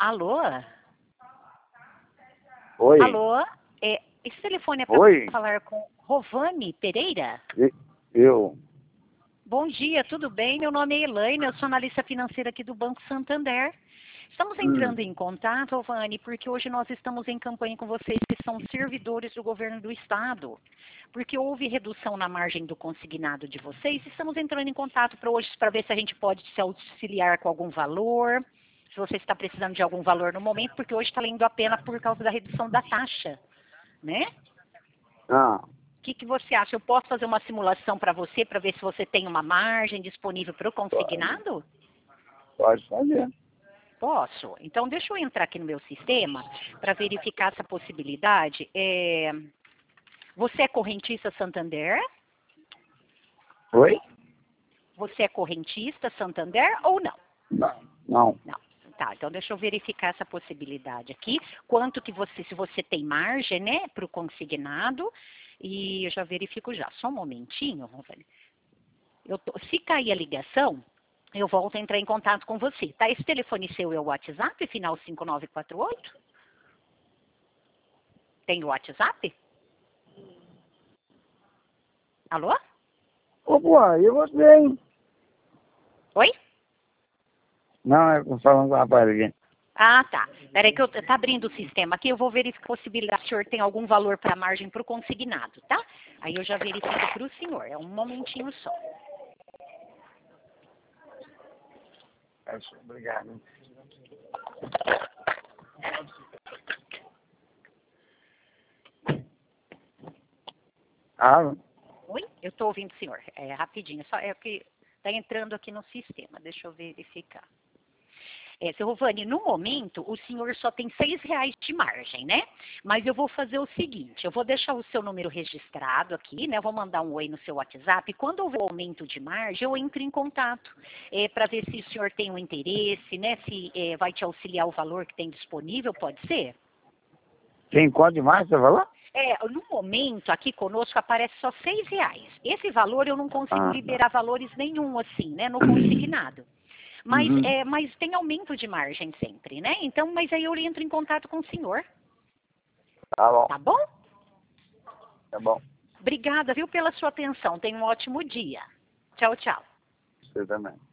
Alô? Oi. Alô? Esse telefone é para falar com Rovani Pereira? Eu. Bom dia, tudo bem? Meu nome é Elaine, eu sou analista financeira aqui do Banco Santander. Estamos entrando em contato, Rovani, porque hoje nós estamos em campanha com vocês que são servidores do governo do estado. Porque houve redução na margem do consignado de vocês, estamos entrando em contato para hoje para ver se a gente pode se auxiliar com algum valor, se você está precisando de algum valor no momento, porque hoje está lendo a pena por causa da redução da taxa, né? O que você acha? Eu posso fazer uma simulação para você, para ver se você tem uma margem disponível para o consignado? Pode fazer. Posso? Então, deixa eu entrar aqui no meu sistema para verificar essa possibilidade. Você é correntista Santander? Oi? Você é correntista Santander ou não? Não. Não. Tá, então deixa eu verificar essa possibilidade aqui. Quanto que você, se você tem margem, né, para o consignado. E eu já verifico já. Só um momentinho, Rovani. Se cair a ligação, eu volto a entrar em contato com você. Tá? Esse telefone seu é o WhatsApp, final 5948? Tem o WhatsApp? Alô? Opa, e você, hein? Oi? Não, eu tô falando com o rapaz aqui. Ah, tá. Peraí que tá abrindo o sistema aqui, eu vou verificar a possibilidade se o senhor tem algum valor para margem para o consignado, tá? Aí eu já verifico para o senhor. É um momentinho só. Obrigado. Oi? Eu estou ouvindo o senhor. É rapidinho, só é que está entrando aqui no sistema. Deixa eu verificar. Seu Rovani, no momento, o senhor só tem R$6 de margem, né? Mas eu vou fazer o seguinte, eu vou deixar o seu número registrado aqui, né? Eu vou mandar um oi no seu WhatsApp. Quando houver aumento de margem, eu entro em contato para ver se o senhor tem um interesse, né? Se vai te auxiliar o valor que tem disponível, pode ser? Tem quanto de mais, você falou? No momento, aqui conosco, aparece só R$6. Esse valor eu não consigo liberar valores nenhum, assim, né? No consignado. Mas, mas tem aumento de margem sempre, né? Então, mas aí eu entro em contato com o senhor. Tá bom. Tá bom? Tá bom. Obrigada, viu, pela sua atenção. Tenha um ótimo dia. Tchau, tchau. Você também.